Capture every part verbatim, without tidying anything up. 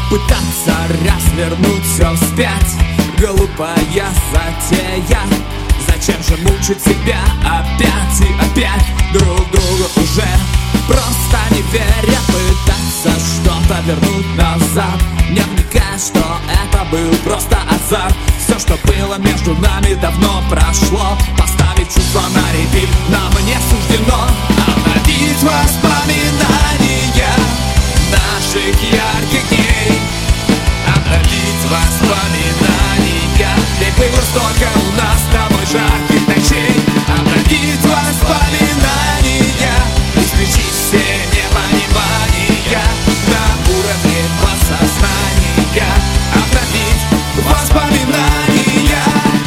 Пытаться развернуть все вспять — глупая затея. Зачем же мучить себя опять и опять, друг другу уже просто не веря? Пытаться что-то вернуть назад, не вникая, что это был просто азарт. Все, что было между нами, давно прошло. Поставить чувства на репит нам не суждено. Обновить воспоминания наших ярких дней. Обновить воспоминания, ведь было столько у нас с тобой жарких ночей. Обновить воспоминания, исключить все непонимания на уровне подсознания. Обновить воспоминания.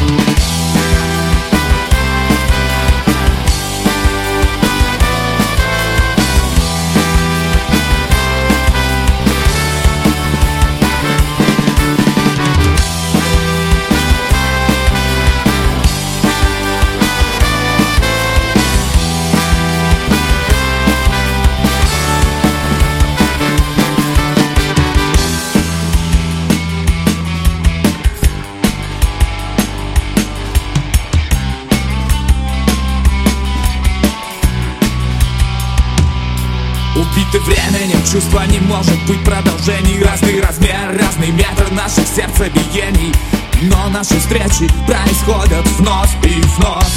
Убиты временем чувства не может быть продолжений. Разный размер, разный метр наших сердцебиений, но наши встречи происходят вновь и вновь.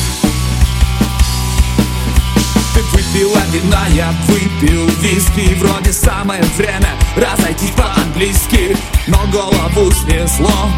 Ты выпила вина, я выпил виски. Вроде самое время разойтись по-английски, но голову снесло,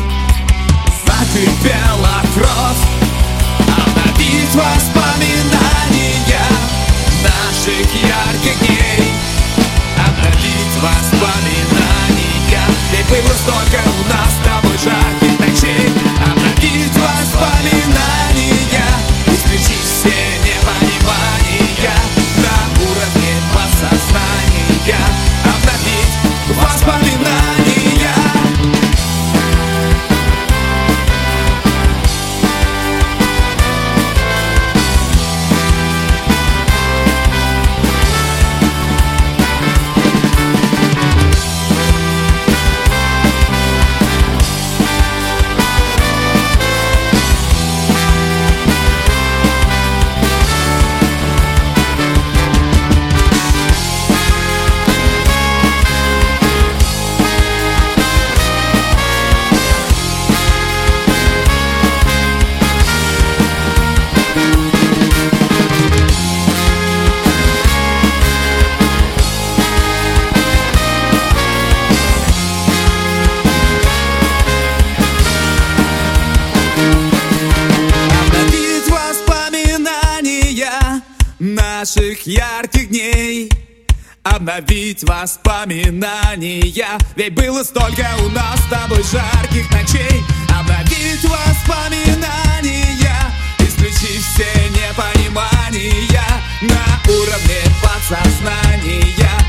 закипела кровь. Обновить воспоминания наших ярких дней. Обновить воспоминания, ведь было столько у нас с тобой жарких ночей. Обновить воспоминания, исключить все непонимания на уровне подсознания. Обновить воспоминания. Наших ярких дней. Обновить воспоминания, ведь было столько у нас с тобой жарких ночей. Обновить воспоминания, исключить все непонимания на уровне подсознания.